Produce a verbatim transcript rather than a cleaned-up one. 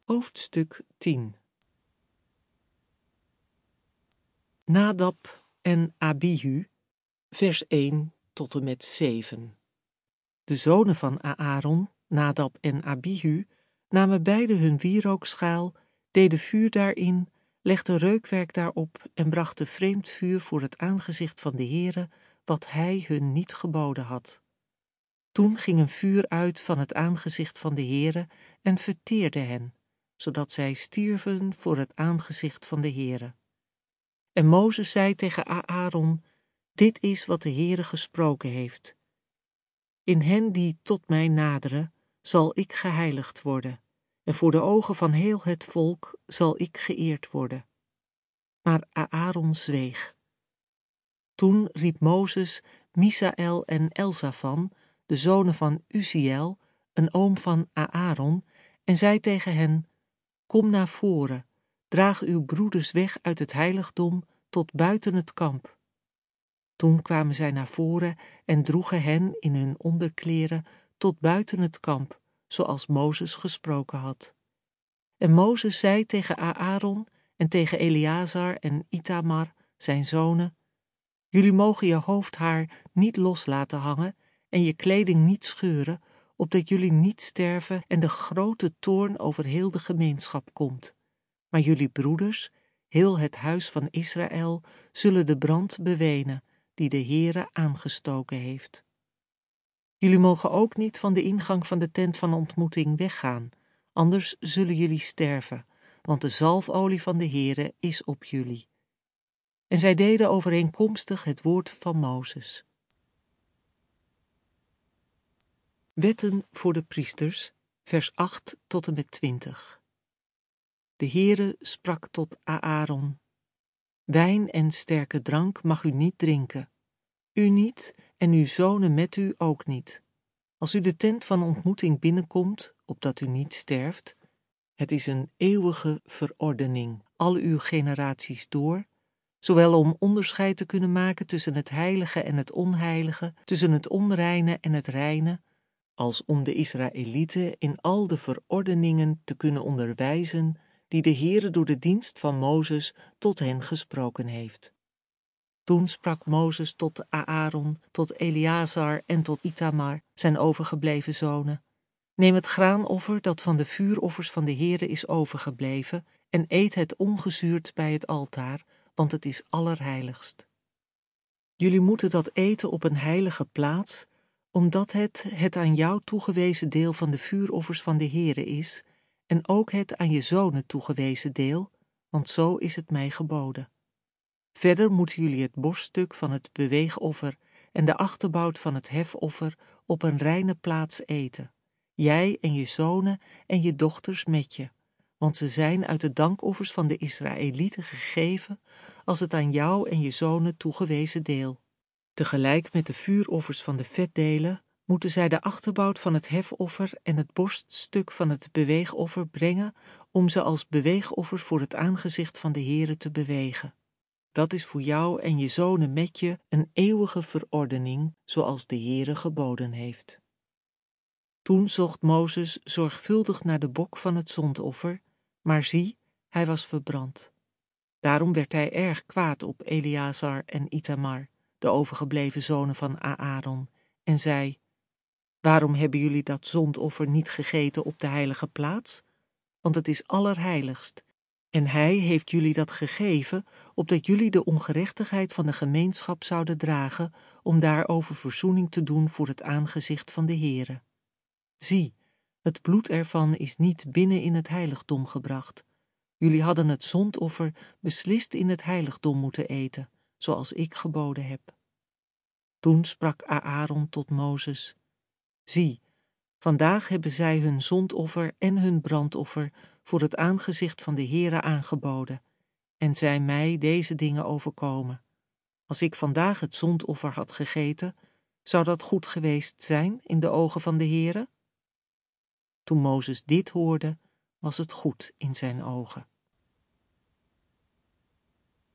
Hoofdstuk tien. Nadab en Abihu, vers één tot en met zeven. De zonen van Aaron, Nadab en Abihu, namen beide hun wierookschaal, deden vuur daarin, legden reukwerk daarop en brachten vreemd vuur voor het aangezicht van de Heere, wat hij hun niet geboden had. Toen ging een vuur uit van het aangezicht van de Heere en verteerde hen, zodat zij stierven voor het aangezicht van de Heere. En Mozes zei tegen Aaron: dit is wat de Heere gesproken heeft. In hen die tot mij naderen, zal ik geheiligd worden, en voor de ogen van heel het volk zal ik geëerd worden. Maar Aaron zweeg. Toen riep Mozes Misaël en Elzafan, de zonen van Uziel, een oom van Aaron, en zei tegen hen: kom naar voren, draag uw broeders weg uit het heiligdom tot buiten het kamp. Toen kwamen zij naar voren en droegen hen in hun onderkleren tot buiten het kamp, zoals Mozes gesproken had. En Mozes zei tegen Aaron en tegen Eleazar en Ithamar, zijn zonen: jullie mogen je hoofdhaar niet los laten hangen en je kleding niet scheuren, opdat jullie niet sterven en de grote toorn over heel de gemeenschap komt. Maar jullie broeders, heel het huis van Israël, zullen de brand bewenen, die de Heere aangestoken heeft. Jullie mogen ook niet van de ingang van de tent van ontmoeting weggaan, anders zullen jullie sterven, want de zalfolie van de Heere is op jullie. En zij deden overeenkomstig het woord van Mozes. Wetten voor de priesters, vers acht tot en met twintig. De Heere sprak tot Aaron: wijn en sterke drank mag u niet drinken, u niet en uw zonen met u ook niet. Als u de tent van ontmoeting binnenkomt, opdat u niet sterft, het is een eeuwige verordening, al uw generaties door, zowel om onderscheid te kunnen maken tussen het heilige en het onheilige, tussen het onreine en het reine, als om de Israëlieten in al de verordeningen te kunnen onderwijzen die de Heere door de dienst van Mozes tot hen gesproken heeft. Toen sprak Mozes tot Aaron, tot Eleazar en tot Ithamar, zijn overgebleven zonen: neem het graanoffer dat van de vuuroffers van de Heere is overgebleven en eet het ongezuurd bij het altaar, want het is allerheiligst. Jullie moeten dat eten op een heilige plaats, omdat het het aan jou toegewezen deel van de vuuroffers van de Heere is, en ook het aan je zonen toegewezen deel, want zo is het mij geboden. Verder moeten jullie het borststuk van het beweegoffer en de achterbout van het hefoffer op een reine plaats eten, jij en je zonen en je dochters met je, want ze zijn uit de dankoffers van de Israëlieten gegeven als het aan jou en je zonen toegewezen deel. Tegelijk met de vuuroffers van de vetdelen moeten zij de achterbout van het hefoffer en het borststuk van het beweegoffer brengen om ze als beweegoffer voor het aangezicht van de Heere te bewegen. Dat is voor jou en je zonen met je een eeuwige verordening, zoals de Heere geboden heeft. Toen zocht Mozes zorgvuldig naar de bok van het zondoffer, maar zie, hij was verbrand. Daarom werd hij erg kwaad op Eleazar en Ithamar, de overgebleven zonen van Aaron, en zei: waarom hebben jullie dat zondoffer niet gegeten op de heilige plaats? Want het is allerheiligst, en hij heeft jullie dat gegeven, opdat jullie de ongerechtigheid van de gemeenschap zouden dragen, om daarover verzoening te doen voor het aangezicht van de Heere. Zie, het bloed ervan is niet binnen in het heiligdom gebracht. Jullie hadden het zondoffer beslist in het heiligdom moeten eten, zoals ik geboden heb. Toen sprak Aaron tot Mozes: zie, vandaag hebben zij hun zondoffer en hun brandoffer voor het aangezicht van de Heere aangeboden, en zijn mij deze dingen overkomen. Als ik vandaag het zondoffer had gegeten, zou dat goed geweest zijn in de ogen van de Heere? Toen Mozes dit hoorde, was het goed in zijn ogen.